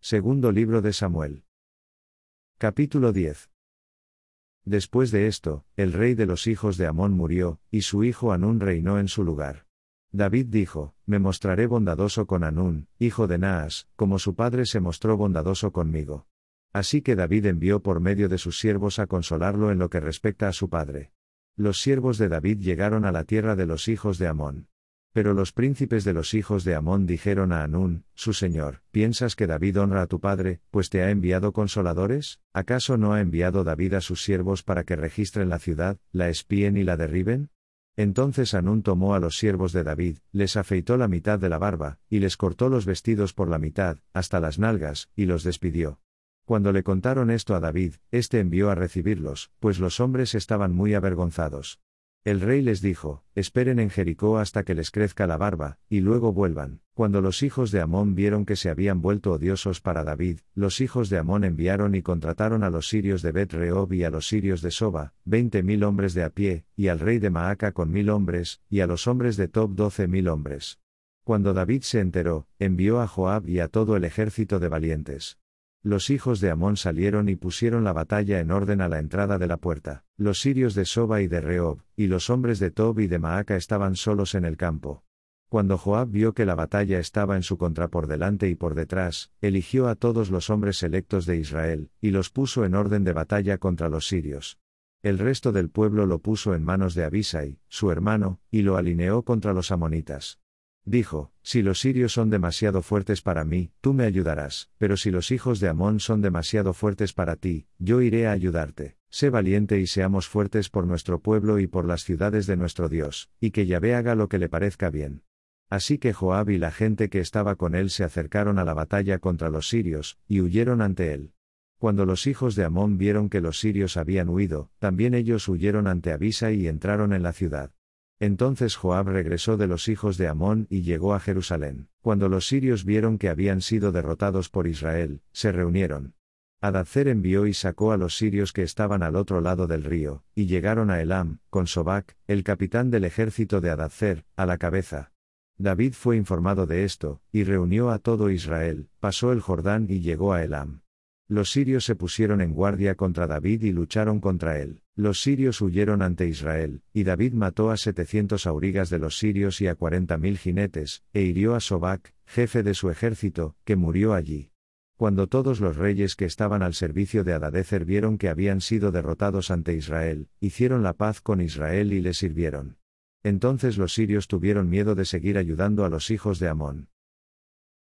Segundo libro de Samuel. Capítulo 10. Después de esto, el rey de los hijos de Amón murió, y su hijo Hanún reinó en su lugar. David dijo: Me mostraré bondadoso con Hanún, hijo de Naas, como su padre se mostró bondadoso conmigo. Así que David envió por medio de sus siervos a consolarlo en lo que respecta a su padre. Los siervos de David llegaron a la tierra de los hijos de Amón. Pero los príncipes de los hijos de Amón dijeron a Hanún, su señor: ¿Piensas que David honra a tu padre, pues te ha enviado consoladores? ¿Acaso no ha enviado David a sus siervos para que registren la ciudad, la espíen y la derriben? Entonces Hanún tomó a los siervos de David, les afeitó la mitad de la barba, y les cortó los vestidos por la mitad, hasta las nalgas, y los despidió. Cuando le contaron esto a David, éste envió a recibirlos, pues los hombres estaban muy avergonzados. El rey les dijo: Esperen en Jericó hasta que les crezca la barba, y luego vuelvan. Cuando los hijos de Amón vieron que se habían vuelto odiosos para David, los hijos de Amón enviaron y contrataron a los sirios de Bet-rehob y a los sirios de Soba, 20.000 hombres de a pie, y al rey de Maaca con 1.000 hombres, y a los hombres de Tob 12.000 hombres. Cuando David se enteró, envió a Joab y a todo el ejército de valientes. Los hijos de Amón salieron y pusieron la batalla en orden a la entrada de la puerta. Los sirios de Soba y de Rehob, y los hombres de Tob y de Maaca estaban solos en el campo. Cuando Joab vio que la batalla estaba en su contra por delante y por detrás, eligió a todos los hombres selectos de Israel, y los puso en orden de batalla contra los sirios. El resto del pueblo lo puso en manos de Abisai, su hermano, y lo alineó contra los amonitas. Dijo: Si los sirios son demasiado fuertes para mí, tú me ayudarás, pero si los hijos de Amón son demasiado fuertes para ti, yo iré a ayudarte. Sé valiente y seamos fuertes por nuestro pueblo y por las ciudades de nuestro Dios, y que Yahvé haga lo que le parezca bien. Así que Joab y la gente que estaba con él se acercaron a la batalla contra los sirios, y huyeron ante él. Cuando los hijos de Amón vieron que los sirios habían huido, también ellos huyeron ante Abisai y entraron en la ciudad. Entonces Joab regresó de los hijos de Amón y llegó a Jerusalén. Cuando los sirios vieron que habían sido derrotados por Israel, se reunieron. Hadadezer envió y sacó a los sirios que estaban al otro lado del río, y llegaron a Elam, con Sobac, el capitán del ejército de Hadadezer, a la cabeza. David fue informado de esto, y reunió a todo Israel, pasó el Jordán y llegó a Elam. Los sirios se pusieron en guardia contra David y lucharon contra él. Los sirios huyeron ante Israel, y David mató a 700 aurigas de los sirios y a 40.000 jinetes, e hirió a Sobac, jefe de su ejército, que murió allí. Cuando todos los reyes que estaban al servicio de Hadadezer vieron que habían sido derrotados ante Israel, hicieron la paz con Israel y le sirvieron. Entonces los sirios tuvieron miedo de seguir ayudando a los hijos de Amón.